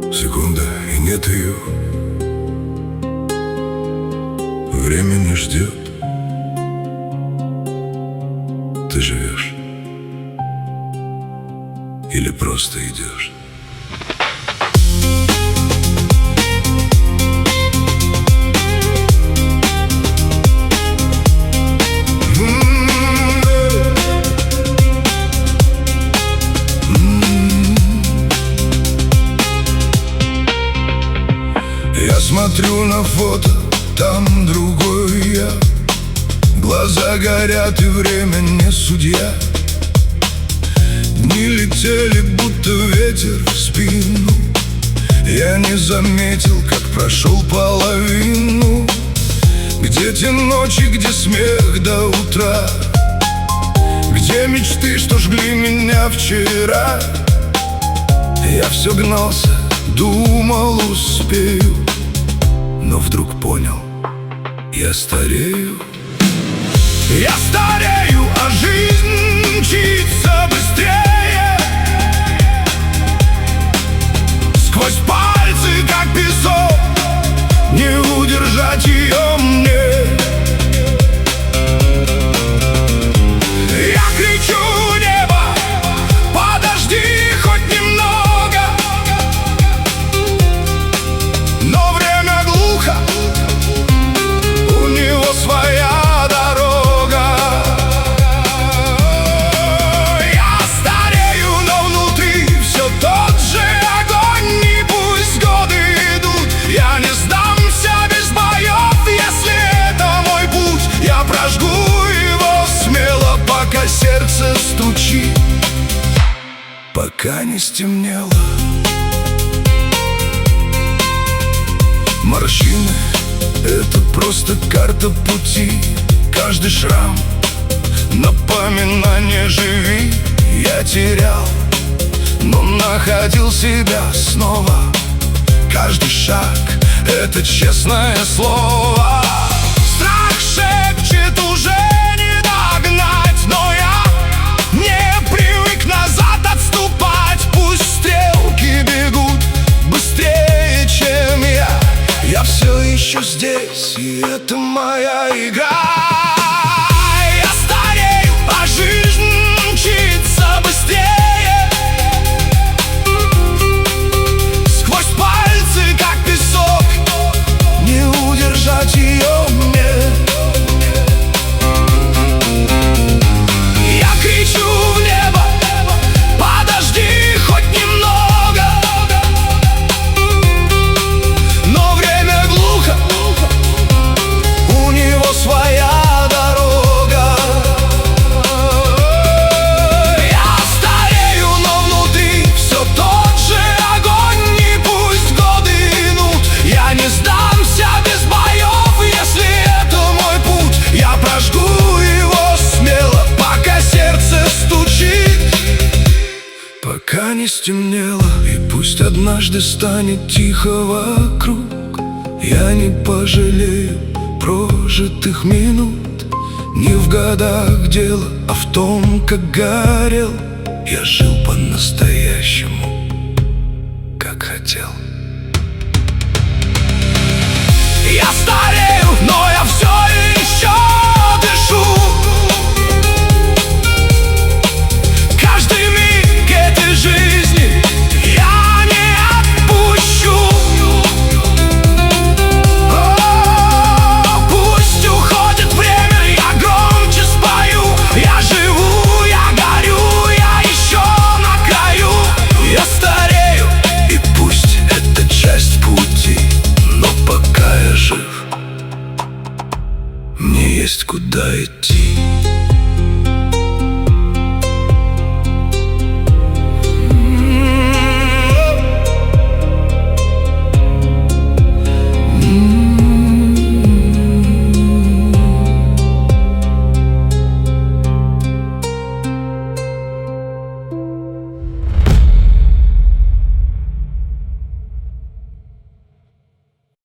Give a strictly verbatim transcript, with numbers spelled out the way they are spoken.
Секунда, и нет ее. Время не ждет. Ты живешь или просто идешь? Я смотрю на фото, там другой я. Глаза горят, и время не судья. Дни летели, будто ветер в спину. Я не заметил, как прошел половину. Где те ночи, где смех до утра? Где мечты, что жгли меня вчера? Я все гнался, думал, успею, но вдруг понял, я старею. Я старею, а жизнь мчится быстрее. Сквозь пальцы, как песок, не удержать ее мне. Я кричу в небо: подожди хоть немного. Но время глухо, у него своя дорога. Я старею, но внутри все тот же огонь. И пусть годы идут, я не сдамся без боев. Если это мой путь, я прожгу его смело, пока сердце стучит, пока не стемнело. Морщины — это просто карта пути. Каждый шрам — напоминание: живи. Я терял, но находил себя снова. Каждый шаг — это честное слово. Страх шепчет: уже не догнать. Но я не привык назад отступать. Пусть стрелки бегут быстрее, чем я. Я все еще здесь, и это моя игра. Я старею, а жизнь мчится быстрее. Сквозь пальцы, как песок, не удержать ее мне. Я кричу в небо: подожди хоть немного. Но время глухо, у него своя дорога. Я старею, но внутри все тот же огонь. И пусть годы идут, я не сдамся без боев. Если это мой путь, я прожгу его смело, пока сердце стучит, пока не стемнело. И пусть однажды станет тихо вокруг, я не пожалею прожитых минут. Не в годах дело, а в том, как горел. Я жил по-настоящему, как хотел. Я старею, но я все еще дышу. Каждый миг этой жизни я не отпущу. О, пусть уходит время, я громче спою. Я живу, я горю, я еще на краю. Я старею, и пусть это часть пути, но пока я жив, мне есть куда идти.